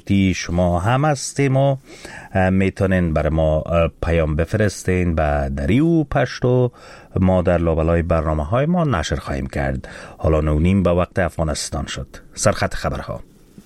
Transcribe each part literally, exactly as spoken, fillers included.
گفتی شما هم هستیم و میتونین برای ما پیام بفرستین و دری و پشتو ما در لابلای برنامه های ما نشر خواهیم کرد. حالا نونیم به وقت افغانستان شد. سرخط خبرها.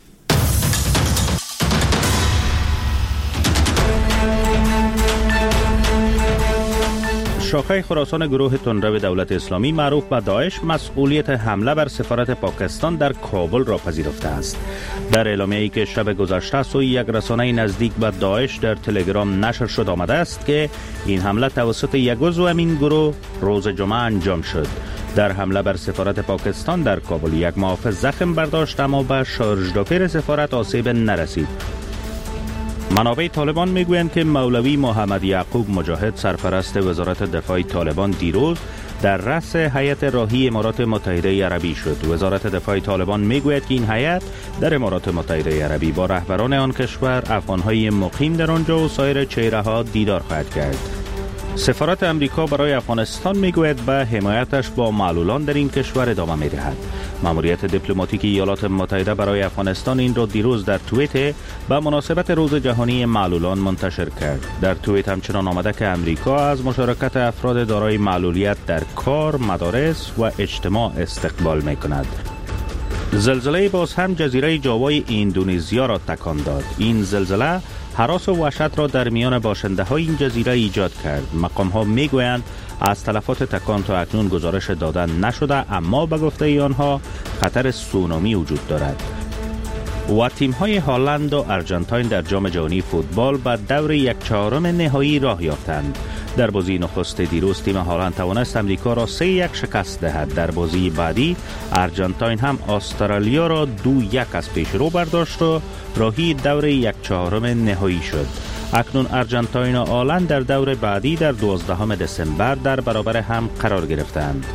شاخه خراسان گروه تندرو دولت اسلامی معروف به داعش مسئولیت حمله بر سفارت پاکستان در کابل را پذیرفته است. در اعلامیه‌ای که شب گذشته سوی یک رسانه نزدیک به داعش در تلگرام نشر شد آمده است که این حمله توسط یک عضو همین گروه روز جمعه انجام شد. در حمله بر سفارت پاکستان در کابل یک محافظ زخم برداشت اما به شارژدوفر سفارت آسیب نرسید. منابع طالبان میگویند که مولوی محمد یعقوب مجاهد سرپرست وزارت دفاع طالبان دیروز در رأس هیئت راهی امارات متحده عربی شد. وزارت دفاع طالبان میگوید که این هیئت در امارات متحده عربی با رهبران آن کشور، افغانهای مقیم در آنجا و سایر چهره‌ها دیدار خواهد کرد. سفارت امریکا برای افغانستان میگوید به حمایتش با معلولان در این کشور ادامه میدهد. ماموریت دیپلماتیک ایالات متحده برای افغانستان این را دیروز در توییت به مناسبت روز جهانی معلولان منتشر کرد. در توییت همچنان آمده که امریکا از مشارکت افراد دارای معلولیت در کار، مدارس و اجتماع استقبال میکند. زلزله باز هم جزیره جاوای اندونزیا را تکان داد. این زلزله هراس و وحشت را در میان باشنده های این جزیره ایجاد کرد. مقام ها می گویند از تلفات تکان تا اکنون گزارش دادن نشده، اما به گفته آنها خطر سونامی وجود دارد. و تیم های هلند و آرژانتین در جام جهانی فوتبال به دور یک چهارم نهایی راه یافتند. در بازی نخست دیروز تیم هلند توانست امریکا را سه یک شکست دهد. در بازی بعدی آرژانتین هم استرالیا را دو یک از پیش رو برداشت و راهی دور یک چهارم نهایی شد. اکنون آرژانتین و هلند در دور بعدی در دوازدهم دسامبر در برابر هم قرار گرفتند.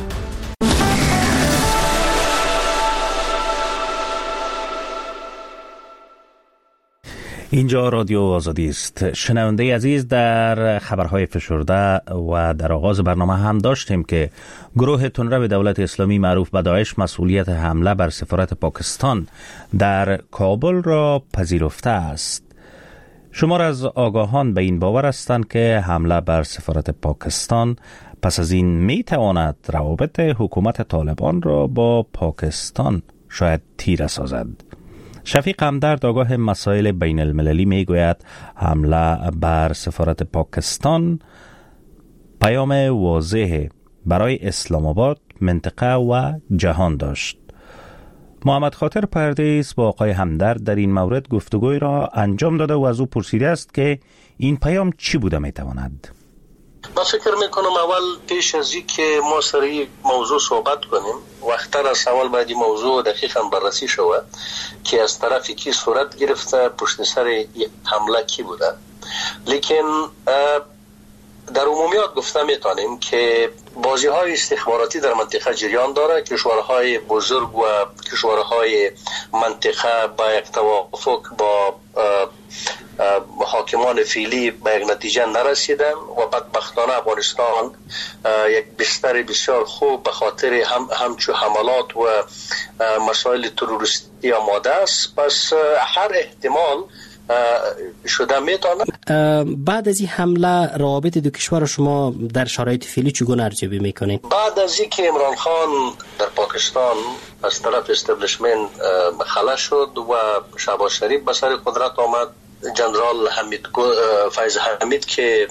اینجا رادیو آزادی است. شنونده عزیز، در خبرهای فشرده و در آغاز برنامه هم داشتیم که گروه تندرو دولت اسلامی معروف به داعش مسئولیت حمله بر سفارت پاکستان در کابل را پذیرفته است. شمار از آگاهان به این باور هستند که حمله بر سفارت پاکستان پس از این می تواند روابط حکومت طالبان را با پاکستان شاید تیره سازد. شفیق همدرد آگاه مسائل بین المللی می گوید حمله بر سفارت پاکستان پیام واضح برای اسلام آباد، منطقه و جهان داشت. محمد خاطر پردیس با آقای همدرد در این مورد گفتگوی را انجام داده و از او پرسیده است که این پیام چی بوده می تواند؟ من فکر میکنم اول پیش از این که ما سر این موضوع صحبت کنیم وقتر از اول باید این موضوع دقیقا بررسی شود که از طرف کی صورت گرفته، پشت سر حمله کی بوده. لیکن در عمومیات گفته میتونیم که بازی های استخباراتی در منطقه جریان داره. کشورهای بزرگ و کشورهای منطقه با یک توافق با حاکمان فعلی به یک نتیجه نرسیدن و بدبختانه افغانستان یک بستر بسیار خوب به خاطر هم همچو حملات و مسائل تروریستی آماده است. پس هر احتمال شده میتونه. بعد از این حمله روابط دو کشور شما در شرایط فعلی چگونه ارزیابی میکنید؟ بعد از اینکه عمران خان در پاکستان از طرف استبلیشمنت خلا شد و شهباز شریف به سر قدرت آمد، جنرال حمید فیض حمید که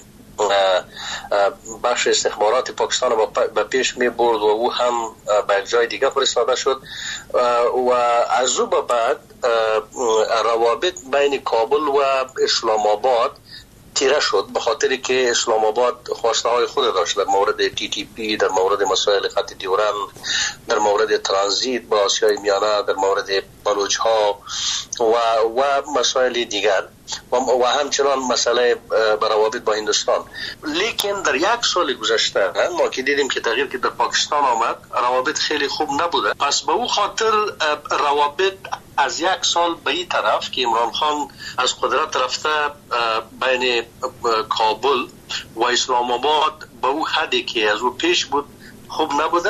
بخش استخبارات پاکستان را به پیش می برد و او هم به یک جای دیگه فرستاده شد و از او به بعد روابط بین کابل و اسلام آباد تیره شد، به خاطر که اسلام آباد خواسته های خود داشت در مورد تی تی پی، در مورد مسائل خط دیورند، در مورد ترانزیت با آسیای میانه، در مورد بلوچ ها و و مسائل دیگر و, و همچنان مسئله روابط با هندوستان. لیکن در یک سال گذشته ما که دیدیم که تغییر که در پاکستان آمد، روابط خیلی خوب نبوده. پس به او خاطر روابط از یک سال به این طرف که عمران خان از قدرت رفته بین کابل و اسلام آباد به او حدی که از او پیش بود خوب نبوده.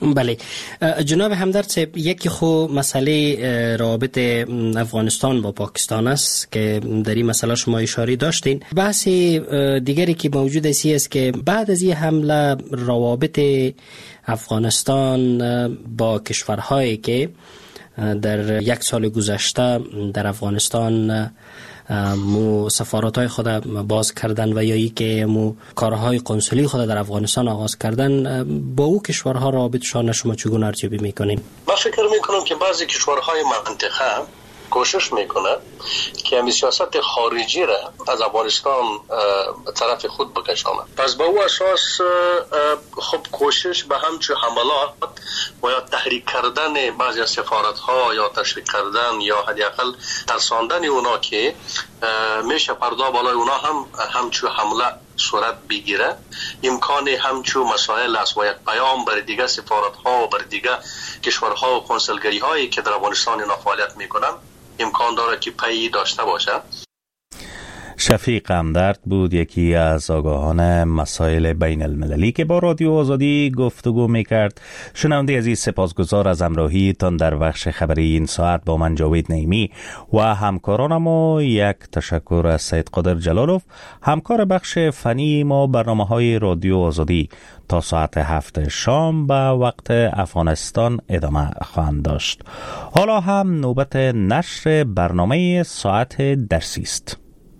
بله جناب همدرد صاحب، یکی خو مسئله روابط افغانستان با پاکستان است که در این مسئله شما اشاره داشتین. بحث دیگری که موجود است که بعد از این حمله روابط افغانستان با کشورهایی که در یک سال گذشته در افغانستان مو سفارت‌های خود باز کردن و یا ای که مو کارهای قنصلی خود در افغانستان آغاز کردن، با او کشورها رابطشان شما چگونه ارزیابی میکنین؟ من فکر میکنم که بعضی کشورهای منطقه کوشش میکنه که همین سیاست خارجی را از افغانستان طرف خود بکشانه. پس با او اساس خب کوشش به همچون حملات و یا تحریک کردن بعضی از سفارت‌ها یا تشویق کردن یا حداقل ترساندن اونا که میشه پردا بالای اونا هم همچون حمله صورت بگیره، امکان همچون مسائل است و یک پیام بر دیگه سفارت‌ها و بر دیگه کشورها و کنسولگری هایی که در افغانستان اینا فعالیت میکنن امکان داره که پی داشته باشه. شفیق همدرد بود، یکی از آگاهان مسائل بین المللی که با رادیو آزادی گفتگو میکرد. شنونده عزیز، سپاسگزار از همراهی تان در بخش خبری این ساعت با من جاوید نعیمی و همکارانم و یک تشکر از سید قادر جلالوف، همکار بخش فنی ما برنامه های رادیو آزادی. تا ساعت هفت شام به وقت افغانستان ادامه خواهند داشت. حالا هم نوبت نشر برنامه ساعت درسی است.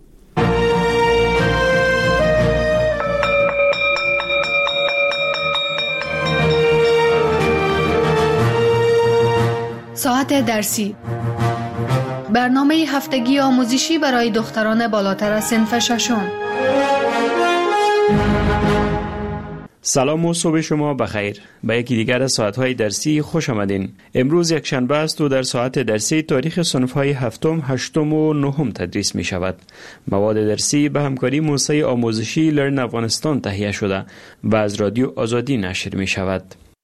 ساعت درسی، برنامه هفتگی آموزشی برای دختران بالاتر از صنف ششم. سلام و صبح شما بخیر. به یکی دیگر از ساعت‌های درسی خوش آمدین. امروز یک شنبه است و در ساعت درسی تاریخ صنف‌های هفتم، هشتم و نهم تدریس می شود. مواد درسی به همکاری موسسه آموزشی لرن افغانستان تهیه شده و از رادیو آزادی نشر می شود.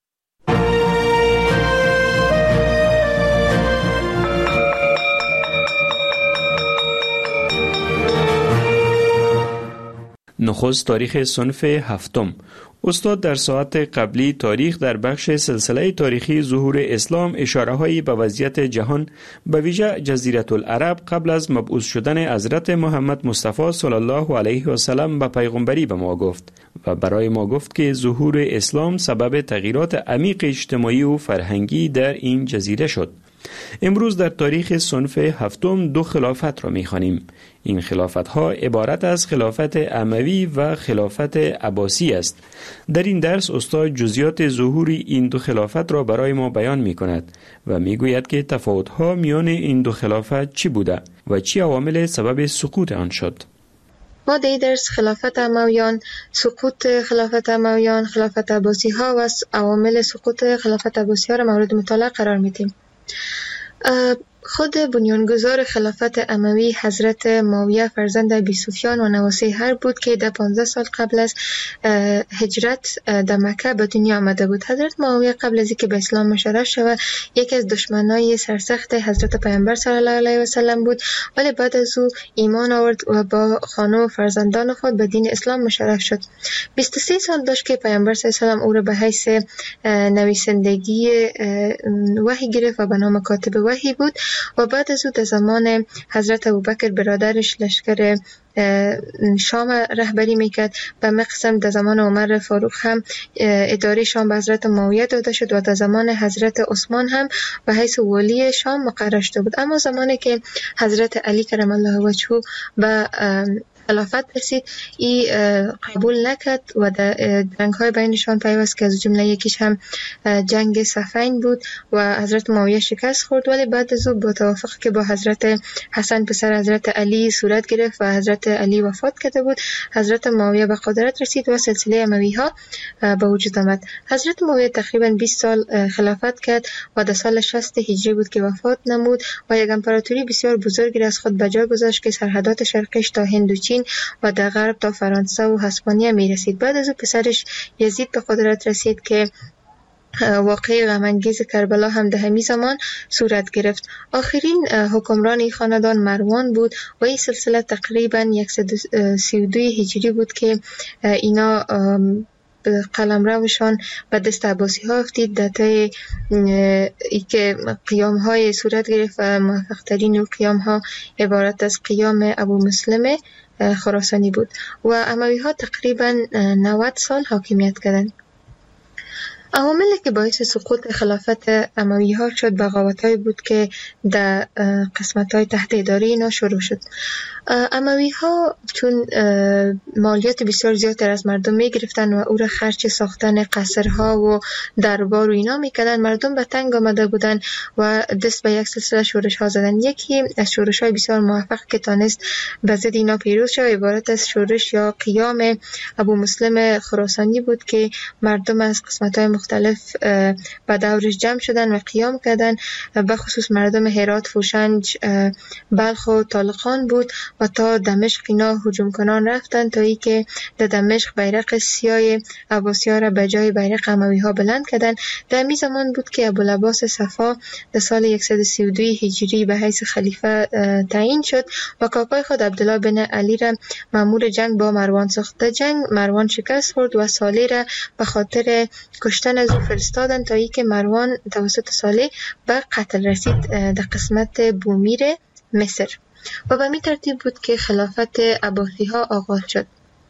نخست تاریخ صنف هفتم. استاد در ساعت قبلی تاریخ در بخش سلسله تاریخی ظهور اسلام اشاره‌هایی به وضعیت جهان به ویژه جزیره العرب قبل از مبعوث شدن حضرت محمد مصطفی صلی الله علیه و سلم به پیغمبری به ما گفت و برای ما گفت که ظهور اسلام سبب تغییرات عمیق اجتماعی و فرهنگی در این جزیره شد. امروز در تاریخ صنف هفتم دو خلافت را می‌خوانیم. این خلافت‌ها عبارت از خلافت اموی و خلافت عباسی است. در این درس استاد جزئیات ظهور این دو خلافت را برای ما بیان می‌کند و می‌گوید که تفاوت‌ها میان این دو خلافت چی بوده و چی عوامل سبب سقوط آن شد. ما در درس خلافت امویان، سقوط خلافت امویان، خلافت عباسی ها و عوامل سقوط خلافت عباسی ها را مورد مطالعه قرار میدیم. خود بنیانگذار خلافت اموی حضرت معاویه فرزند ابی سفیان و نواسی حرب بود که در پانزده سال قبل از هجرت در مکه به دنیا آمده بود. حضرت معاویه قبل از اینکه به اسلام مشرف شود یکی از دشمنای سرسخت حضرت پیامبر صلی الله علیه و سلم بود، ولی بعد از او ایمان آورد و با خانم و فرزندان خود به دین اسلام مشرف شد. بیست و سه سال داشت که پیامبر صلی الله علیه و سلم او را به حیث نویسندگی وحی گرفت و به نام کاتب وحی بود و بعد از او در زمان حضرت ابوبکر برادرش لشکر شام رهبری میکرد. به مقسم در زمان عمر فاروق هم اداره شام به حضرت معاویه داده شد و در زمان حضرت عثمان هم به حیث ولی شام مقرر شده بود. اما زمانی که حضرت علی کرم الله وجهه به خلافت رسید ای قبول نکرد و در جنگ های بینشان پیوست که از جمله یکیش هم جنگ صفین بود و حضرت معاویه شکست خورد، ولی بعد از او با توافق که با حضرت حسن پسر حضرت علی صورت گرفت و حضرت علی وفات کرده بود، حضرت معاویه به قدرت رسید و سلسله اموی ها به وجود آمد. حضرت معاویه تقریبا بیست سال خلافت کرد و در سال شصت هجری بود که وفات نمود و یک امپراتوری بسیار بزرگی از خود به جا گذاشت که سرحدات شرقیش تا هند و چین و در غرب تا فرانسه و اسپانیا می رسید. بعد از او پسرش یزید به قدرت رسید که واقعی غم‌انگیز کربلا هم در همین زمان صورت گرفت. آخرین حکمران این خاندان مروان بود و این سلسله تقریبا صد و سی و دو هجری بود که اینا قلمروشان به دست عباسی ها افتید. در طی ای که قیام های صورت گرفت و موفق ترین قیام ها عبارت از قیام ابو مسلم خراسانی بود و اموی ها تقریبا نود سال حاکمیت کردند. عواملی که باعث سقوط خلافت اموی ها شد بغاوت های بود که در قسمت های تحت اداره اینا شروع شد. اموی ها چون مالیات بسیار زیاد از مردم می گرفتن و او را خرج ساختن قصرها و دربار و اینا می کردن، مردم به تنگ آمده بودن و دست به یک سلسله شورش ها زدن. یکی از شورش های بسیار موفق که تانست به ضد اینا پیروز شد عبارت از شورش یا قیام ابو مسلم خراسانی بود که مردم از قسمت های مختلف به دورش جمع شدن و قیام کردن، به خصوص مردم هرات، فوشنج، بلخ و طالقان بود و تا دمشق اینا هجوم کنان رفتن تا ای که در دمشق بیرق سیاه عباسی ها را به جای بیرق اموی ها بلند کردن. در می زمان بود که ابوالعباس صفا در سال صد و سی و دو هجری به حیث خلیفه تعیین شد و کاکای خود عبدالله بن علی را مأمور جنگ با مروان ساخت. در جنگ مروان شکست خورد و صالح را به خاطر کشتن از او فرستادن تا ای که مروان توسط صالح به قتل رسید در قسمت بومیر مصر و به می ترتیب بود که خلافت عباسی ها آغاز شد.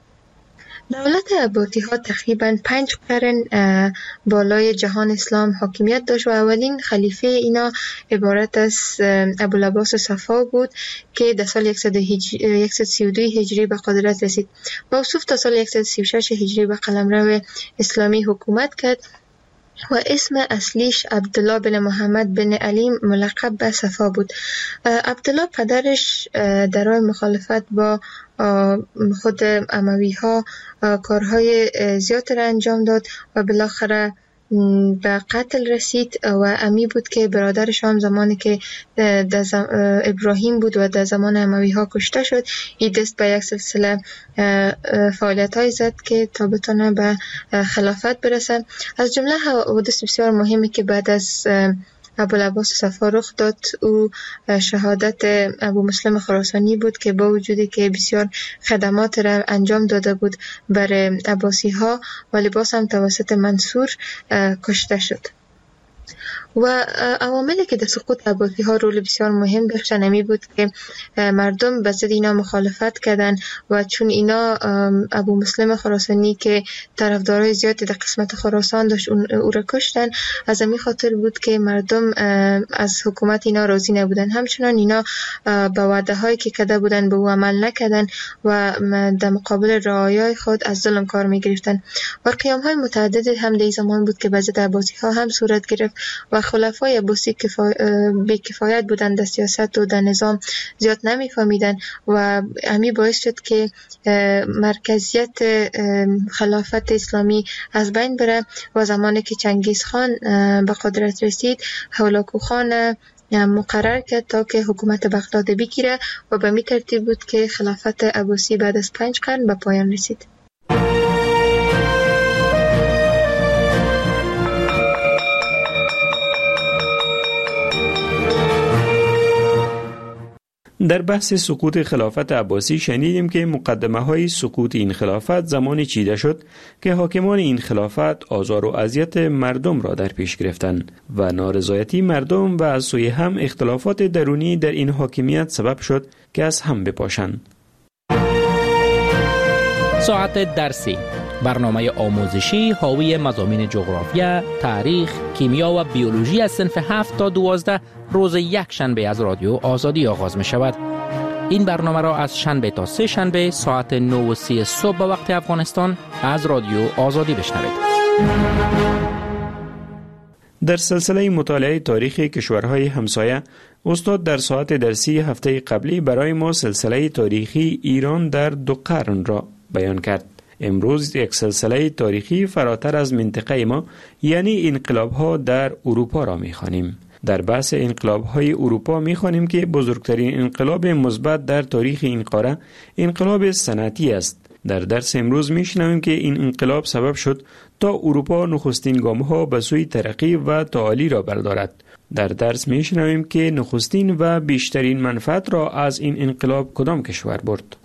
دولت عباسی ها تقریبا پنج قرن بالای جهان اسلام حاکمیت داشت و اولین خلیفه اینا عبارت از ابوالعباس صفا بود که در سال صد و سی و دو هجری به قدرت رسید. موصوف تا سال صد و سی و شش هجری به قلمرو اسلامی حکومت کرد و اسم اصلیش عبدالله بن محمد بن علی ملقب به صفا بود. عبدالله پدرش در راه مخالفت با خود اموی ها کارهای زیاد را انجام داد و بالاخره به قتل رسید و امی بود که برادرش هم زمانی که در زم... ابراهیم بود و در زمان اموی ها کشته شد، این دست به یک سلسله فعالیت های زد که تا بتونه به خلافت برسه. از جمله حوادث بسیار مهمی که بعد از ابوالعباس صفا رخ داد او شهادت ابو مسلم خراسانی بود که با وجودی که بسیار خدمات را انجام داده بود بر عباسی ها ولی باز هم توسط منصور کشته شد. و عواملی که در سقوط عباسی ها رول بسیار مهم داشتن امی بود که مردم به ضد اینا مخالفت کردن و چون اینا ابو مسلم خراسانی که طرفدارای زیادی در قسمت خراسان داشت او را کشتن، از امی خاطر بود که مردم از حکومت اینا راضی نبودن. همچنان اینا به وعده هایی که کرده بودن به او عمل نکردن و در مقابل رعایای خود از ظلم کار می گرفتن. و قیام های متعدد هم در زمان بود که به ضد عباسی ها هم صورت گرفت و خلفای عباسی کفا... بی کفایت بودن در سیاست و در نظام زیاد نمیفهمیدن و همین باعث شد که مرکزیت خلافت اسلامی از بین بره و زمانی که چنگیز خان به قدرت رسید هولاکو خان مقرر کرد تا که حکومت بغداد بگیره و به می ترتیب بود که خلافت عباسی بعد از پنج قرن به پایان رسید. در بحث سقوط خلافت عباسی شنیدیم که مقدمه های سقوط این خلافت زمانی چیده شد که حاکمان این خلافت آزار و اذیت مردم را در پیش گرفتند و نارضایتی مردم و از سوی هم اختلافات درونی در این حاکمیت سبب شد که از هم بپاشند. ساعت درسی، برنامه آموزشی حاوی مضامین جغرافیا، تاریخ، کیمیا و بیولوژی از صنف هفت تا دوازده روز یک شنبه از رادیو آزادی آغاز می شود. این برنامه را از شنبه تا سه شنبه ساعت نه و سی صبح به وقت افغانستان از رادیو آزادی بشنوید. در سلسله مطالعه تاریخ کشورهای همسایه، استاد در ساعت درسی هفته قبلی برای ما سلسله تاریخی ایران در دو قرن را بیان کرد. امروز یک سلسله تاریخی فراتر از منطقه ما یعنی انقلاب‌ها در اروپا را می‌خوانیم. در بحث انقلاب‌های اروپا می‌خوانیم که بزرگترین انقلاب مثبت در تاریخ این قاره انقلاب صنعتی است. در درس امروز می‌شنویم که این انقلاب سبب شد تا اروپا نخستین گام‌ها به سوی ترقی و تعالی را بردارد. در درس می‌شنویم که نخستین و بیشترین منفعت را از این انقلاب کدام کشور برد.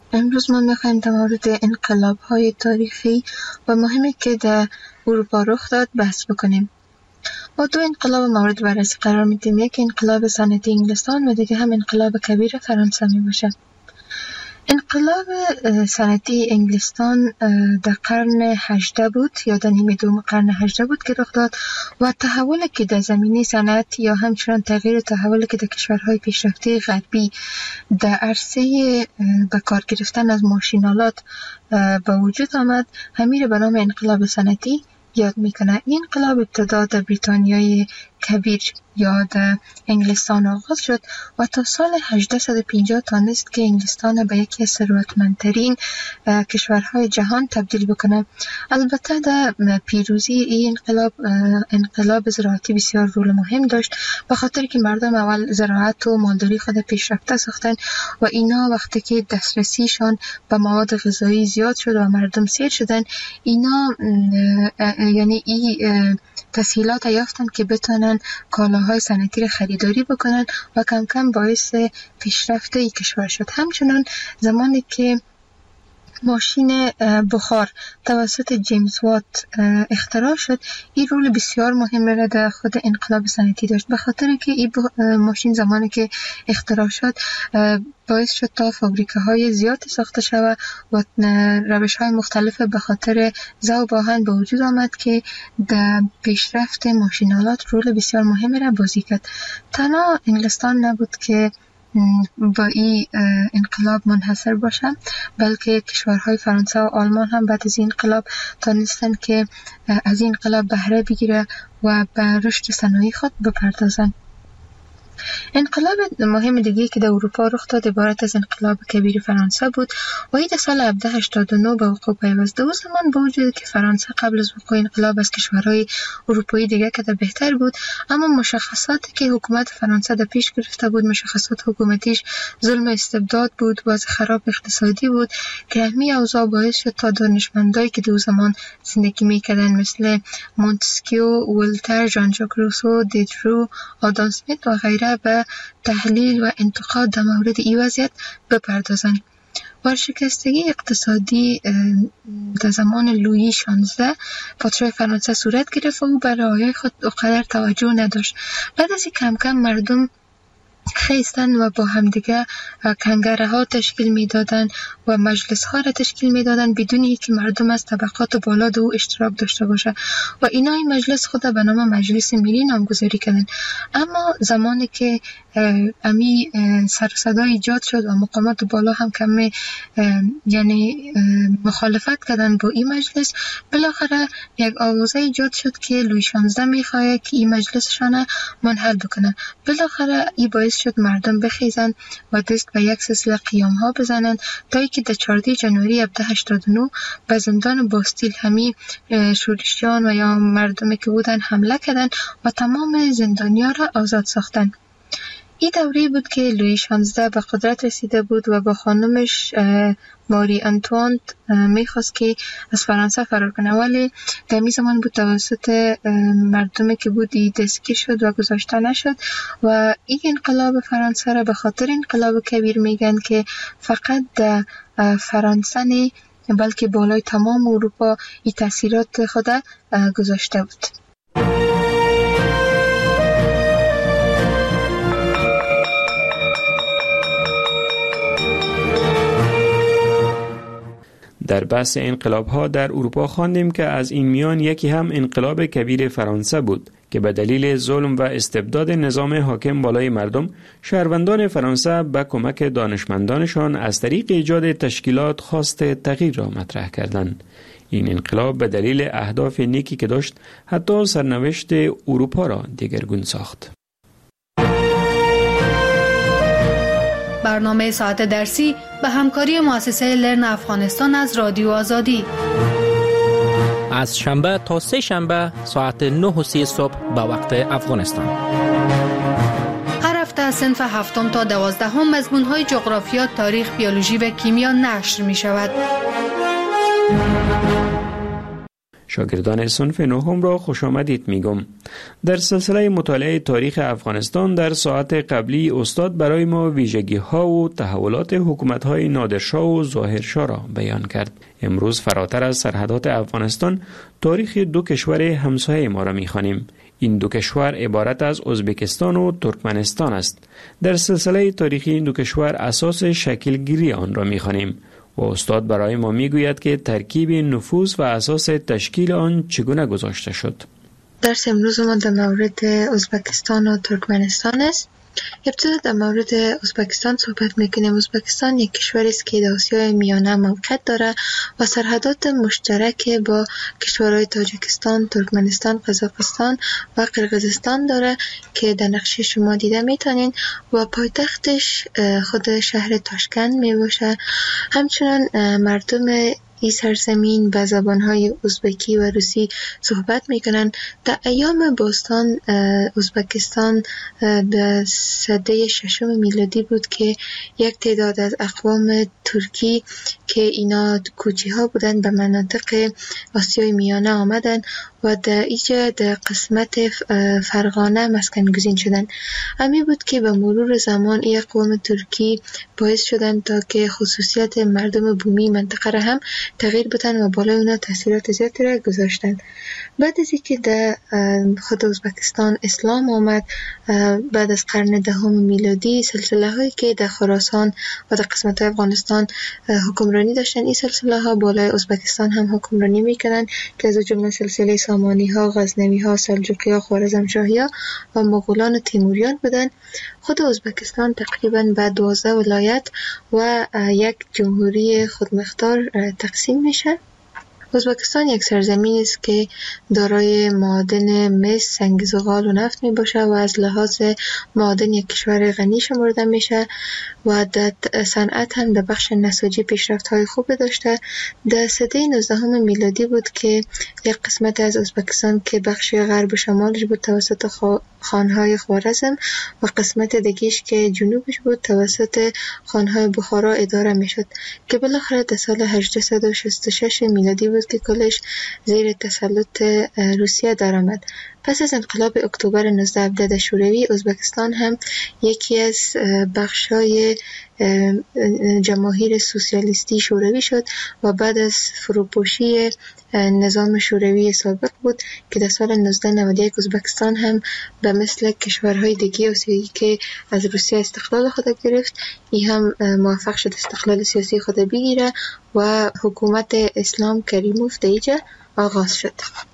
امروز ما میخوایم در مورد انقلاب های تاریخی و مهمی که در اروپا رخ داد بحث بکنیم. ما دو انقلاب مورد بررسی قرار میدیم، یک انقلاب صنعتی انگلستان و دیگه هم انقلاب کبیر فرانسه می باشه. انقلاب صنعتی انگلستان در قرن هجدهم بود یا در نیمه دوم قرن هجدهم بود که رخ داد و تحولی که در زمینه صنعت یا همچنان تغییر تحولی که در کشورهای پیشرفته غربی در عرصه به کار گرفتن از ماشینالات به وجود آمد همین به نام انقلاب صنعتی یاد میکنه. این انقلاب ابتدا در بریتانیای کبیر یا در انگلستان آغاز شد و تا سال هجده و پنجاه تانست که انگلستان به یکی از ثروتمندترین کشورهای جهان تبدیل بکنه. البته در پیروزی این انقلاب انقلاب زراعتی بسیار رول مهم داشت، به خاطر که مردم اول زراعت و مالداری خود پیشرفته ساختن و اینا وقتی که دسترسیشان به مواد غذایی زیاد شد و مردم سیر شدن، اینا یعنی این تسهیلات یافتن که بتونن کالاهای صنعتی را خریداری بکنن و کم کم باعث پیشرفت این کشور شد. همچنان زمانی که ماشین بخار توسط جیمز وات اختراع شد، این رول بسیار مهم را در خود انقلاب صنعتی داشت، به خاطر که این ماشین زمانی که اختراع شد باعث شد تا فابریکه های زیادی ساخته شود و روش های مختلف به خاطر ذوب آهن به وجود آمد که در پیشرفت ماشینالات رول بسیار مهم را بازی کرد. تنها انگلستان نبود که با این انقلاب منحصر باشم، بلکه کشورهای فرانسه و آلمان هم بعد از این انقلاب تانستن که از این انقلاب بهره بگیره و به رشد صنایع خود بپردازن. انقلاب مهم دیگه که در اروپا رخ داد عبارت از انقلاب کبیر فرانسه بود و این در سال هفده هشتاد و نه به وقوع پیوست. او زمان با وجود که فرانسه قبل از وقوع انقلاب از کشورهای اروپایی دیگه که بهتر بود، اما مشخصاتی که حکومت فرانسه در پیش گرفته بود، مشخصات حکومتیش ظلم استبداد بود، وضع خراب اقتصادی بود که همین اوضاع باعث شد تا دانشمندایی که در زمان زندگی میکردن مثل مونتسکیو، ولتر، ژان ژاک روسو، دیدرو، آدام اسمیت و غیره به تحلیل و انتقاد در مورد این وضعیت بپردازند. ورشکستگی اقتصادی در زمان لویی شانزده پادشاه فرانسه صورت گرفت و او به رعایای خود اونقدر توجه نداشت. بعد از این کم کم مردم خیستن و با همدیگه کنگره ها تشکیل میدادن و مجلس ها را تشکیل میدادن بدون اینکه مردم از طبقات بالا دو اشتراک داشته باشه و اینا این مجلس خود به نام مجلس ملی نامگذاری کردن. اما زمانی که امی سر صدا ایجاد شد و مقامات بالا هم کمی یعنی مخالفت کردن با این مجلس، بالاخره یک آوازه ایجاد شد که لویی شانزده میخواد که این مجلسشان منحل بکنه. بالاخره این باعث شد مردم بخیزن و دست به یک سلسله قیام ها بزنن تا اینکه در چهاردهم ژانویه هزار و هفتصد و هشتاد و نه به زندان باستیل همی شورشیان و یا مردمی که بودن حمله کردن و تمام زندانیان را آزاد ساختن. این دوره بود که لویی شانزده به قدرت رسیده بود و با خانمش ماری انتوانت میخواست که از فرانسه فرار کنه، ولی در می زمان بود توسط مردمی که بودی دستگیر شد و گذاشته نشد و این انقلاب فرانسه را به خاطر انقلاب کبیر میگن که فقط در فرانسه نه بلکه بالای تمام اروپا این تاثیرات خود گذاشته بود. در بحث انقلاب ها در اروپا خواندیم که از این میان یکی هم انقلاب کبیر فرانسه بود که به دلیل ظلم و استبداد نظام حاکم بالای مردم، شهروندان فرانسه به کمک دانشمندانشان از طریق ایجاد تشکیلات خواست تغییر را مطرح کردند. این انقلاب به دلیل اهداف نیکی که داشت حتی سرنوشت اروپا را دیگرگون ساخت. برنامه ساعت درسی به همکاری مؤسسه لرن افغانستان از رادیو آزادی از شنبه تا سه شنبه ساعت نه و سی صبح به وقت افغانستان. هر هفته از صنف هفتم تا دوازدهم مضمون‌های جغرافیا، تاریخ، بیولوژی و کیمیا نشر می شود. شاگردان صنف نهم را خوش آمدید میگم. در سلسله مطالعه تاریخ افغانستان در ساعت قبلی استاد برای ما ویژگی ها و تحولات حکومت های نادرشاه و ظاهرشاه را بیان کرد. امروز فراتر از سرحدات افغانستان تاریخ دو کشور همسایه ما را میخوانیم. این دو کشور عبارت از ازبکستان و ترکمنستان است. در سلسله تاریخی این دو کشور اساس شکلگیری آن را میخوانیم و استاد برای ما میگوید که ترکیب نفوذ و اساس تشکیل آن چگونه گذاشته شد. درس امروز ما در مورد ازبکستان و ترکمنستان است. ابتدا در مورد ازبکستان صحبت میکنیم. ازبکستان یک کشوری است که در آسیای میانه موقعیت داره و سرحدات مشترک با کشورهای تاجیکستان، ترکمنستان، قزاقستان و قرقیزستان داره که در نقشه شما دیده میتونین و پایتختش خود شهر تاشکند میباشه. همچنان مردم این سرزمین به زبانهای ازبکی و روسی صحبت میکنن. در ایام باستان ازبکستان در سده ششم میلادی بود که یک تعداد از اقوام ترکی که اینا کوچی ها بودن به مناطق آسیای میانه آمدن و در اینجا در قسمت فرغانه مسکن گزین شدن. همین بود که به مرور زمان این اقوام ترکی باعث شدن تا که خصوصیت مردم بومی منطقه را هم تغییر بدن و بالای اونا تاثیرات زیادی را گذاشتن. بعد از اینکه در خود ازبکستان اسلام آمد بعد از قرن دهم میلادی، سلسله هایی که در خراسان و در قسمت افغانستان حکمرانی داشتن، این سلسله ها بالای ازبکستان هم حکمرانی میکنن که از جمله سلسله سامانی ها، غزنوی ها، سلجوقی ها، خوارزمشاهی ها و مغولان و تیموریان بودن. خود ازبکستان تقریبا به دوازده ولایت و یک جمهوری خودمختار تقسیم میشه. ازبکستان یک سرزمین است که دارای معادن مس، سنگ زغال و نفت می باشه و از لحاظ معادن یک کشور غنی شمرده میشه و در صنعت هم در بخش نساجی پیشرفت های خوب داشته. در سده نوزدهم میلادی بود که یک قسمت از ازبکستان که بخش غرب و شمالش بود توسط خانهای خوارزم و قسمت دیگه‌اش که جنوبش بود توسط خانهای بخارا اداره میشد که بالاخره در سال هجده و شصت و شش میلادی بود که کلش زیر تسلط روسیه درآمد. پس از انقلاب اکتبر نوزده هفده شوروی، ازبکستان هم یکی از بخشای جماهیر سوسیالیستی شوروی شد و بعد از فروپاشی نظام شوروی سابق بود که در سال نوزده نود و یک ازبکستان هم به مثل کشورهای دیگه آسیایی که از روسیه استقلال خود گرفت، این هم موفق شد استقلال سیاسی خود بگیره و حکومت اسلام کریموف در اینجا آغاز شد.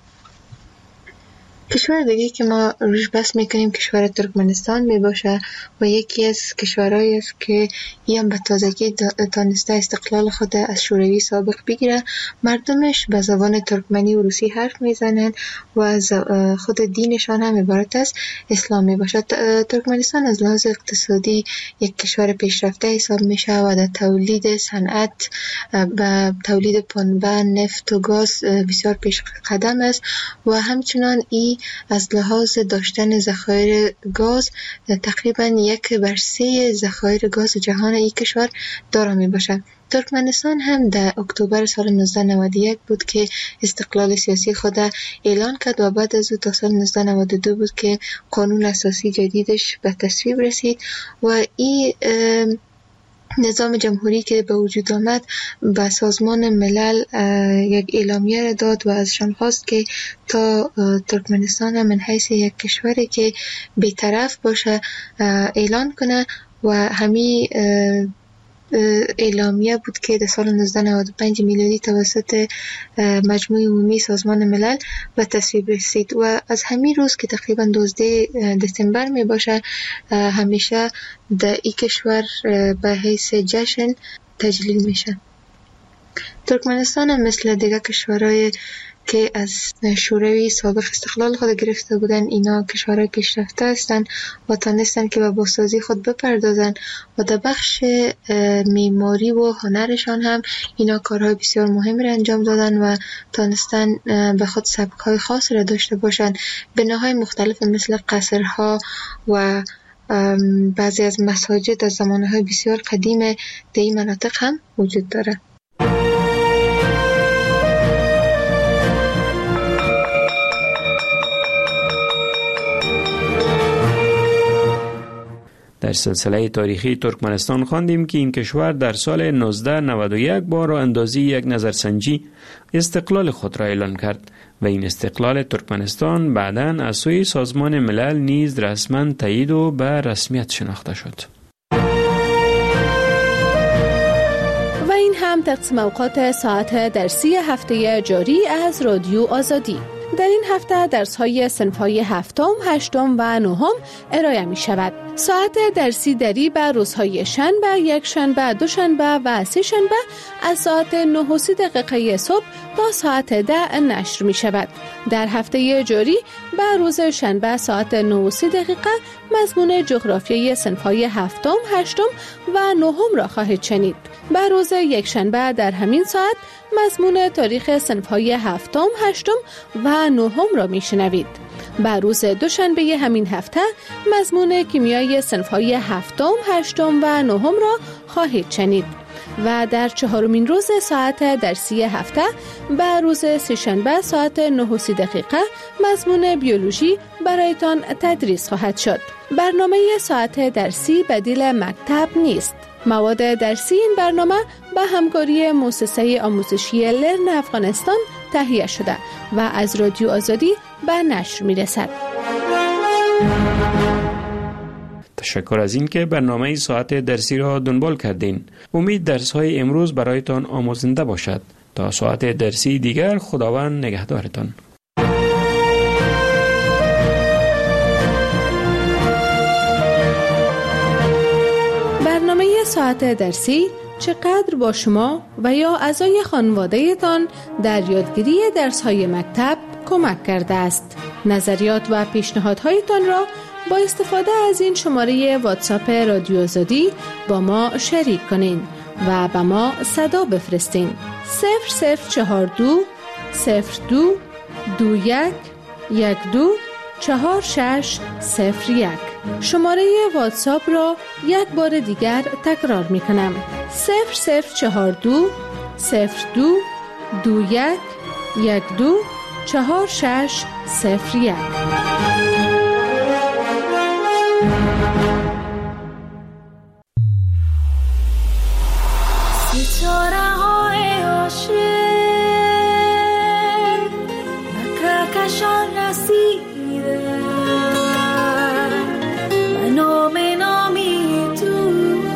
کشور دیگه که ما روش بس میکنیم کشور ترکمنستان میباشه و یکی از کشورهایی است که این به تازگی تانسته استقلال خود از شوروی سابق بگیره. مردمش به زبان ترکمنی و روسی حرف میزنن و از خود دینشان هم عبارت از اسلام میباشه. ترکمنستان از لحاظ اقتصادی یک کشور پیشرفته حساب میشه و در تولید صنعت و تولید پنبه، نفت و گاز بسیار پیش قدم است و همچنان این از لحاظ داشتن ذخایر گاز تقریبا یک بر سه ذخایر گاز جهان این کشور دارا می باشد. ترکمنستان هم در اکتبر سال نوزده نود و یک بود که استقلال سیاسی خود اعلان کرد و بعد از او تا سال نوزده نود و دو بود که قانون اساسی جدیدش به تصویب رسید و این نظام جمهوری که به وجود آمد به سازمان ملل یک اعلامیه را داد و ازشان خواست که تا ترکمنستان هم من حیث یک کشوری که بی‌طرف باشه اعلان کنه و همین اعلامیه بود که در سال نوزده نود و پنج میلادی توسط مجموع عمومی سازمان ملل به تصویب رسید و از همین روز که تقریبا دوازده دسامبر می باشه همیشه در این کشور به حیث جشن تجلیل میشه. ترکمنستان هم مثل دیگر کشورهای که از شوروی سابق استقلال خود گرفته بودن، اینا کشورهای پیشرفته هستند و تانستن که به بازسازی خود بپردازن و در بخش معماری و هنرشان هم اینا کارهای بسیار مهمی را انجام دادن و تانستن به خود سبک‌های خاص را داشته باشن. بناهای مختلف مثل قصرها و بعضی از مساجد از زمانهای بسیار قدیم در این مناطق هم وجود داره. سلسله تاریخی ترکمنستان خواندیم که این کشور در سال نوزده نود و یک با راه اندازی یک نظرسنجی استقلال خود را اعلان کرد و این استقلال ترکمنستان بعداً از سوی سازمان ملل نیز رسما تایید و به رسمیت شناخته شد. و این هم تقسیم اوقات ساعت درسی هفته جاری از رادیو آزادی. در این هفته درس‌های صنف‌های هفتم، هشتم و نهم ارائه می شود. ساعت درسی دری به روزهای شنبه، یک شنبه، دو شنبه و سه شنبه از ساعت نه و سی دقیقه صبح تا ساعت ده نشر می شود. در هفته جاری به روز شنبه ساعت نه و سی دقیقه مضمون جغرافیای صنف‌های هفتم، هشتم و نهم را خواهید شنید. به روز یک شنبه در همین ساعت مضمون تاریخ صنف‌های هفتم، هشتم و نهم را میشنوید. به روز دوشنبه همین هفته مضمون کیمیای صنف‌های هفتم، هشتم و نهم را خواهید شنید. و در چهارمین روز ساعت درسی هفته به روز سه‌شنبه ساعت نه و سی دقیقه مضمون بیولوژی برایتان تدریس خواهد شد. برنامه ساعت درسی بدیل مکتب نیست. مواد درسی این برنامه به همکاری مؤسسه آموزشی لرن افغانستان تهیه شده و از رادیو آزادی به نشر می رسد. تشکر از این که برنامه ساعت درسی را دنبال کردین. امید درس های امروز برایتان آموزنده باشد. تا ساعت درسی دیگر خداوند نگهدارتان. برنامه ساعت درسی چقدر با شما و یا اعضای خانواده تان در یادگیری درس‌های مکتب کمک کرده است. نظریات و پیشنهادهایتان را با استفاده از این شماره واتساپ رادیو آزادی با ما شریک کنین و به ما صدا بفرستین. صفر صفر چهار دو صفر دو دو یک یک دو چهار شش صفر یک. شماره واتساپ را یک بار دیگر تکرار می کنم. صفر صفر چهار دو صفر دو دو یک یک دو چهار شش صفر یک. ستاره های عاشق به کهکشان رسیده، به نام نامی تو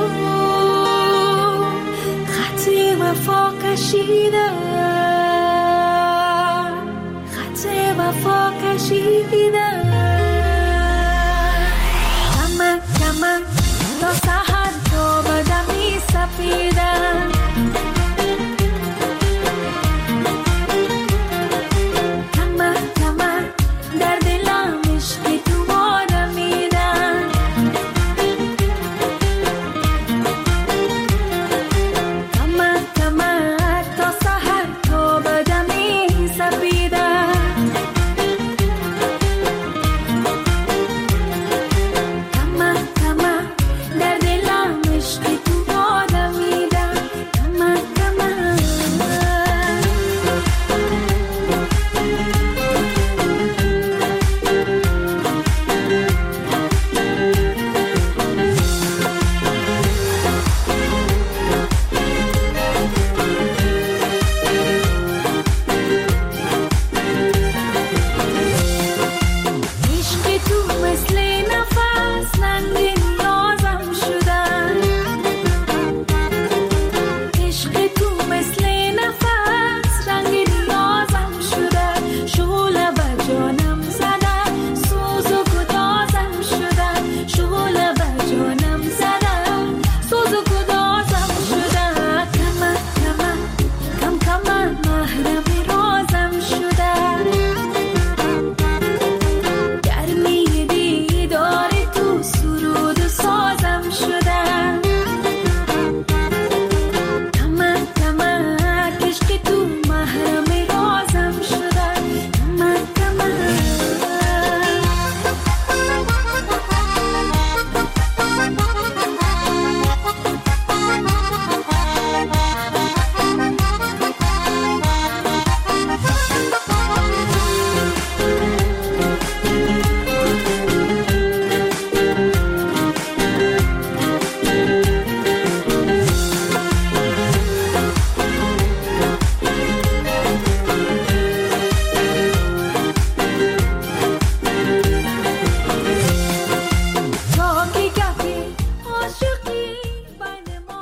خط وفا کشیده، خط وفا کشیده. کمک کمک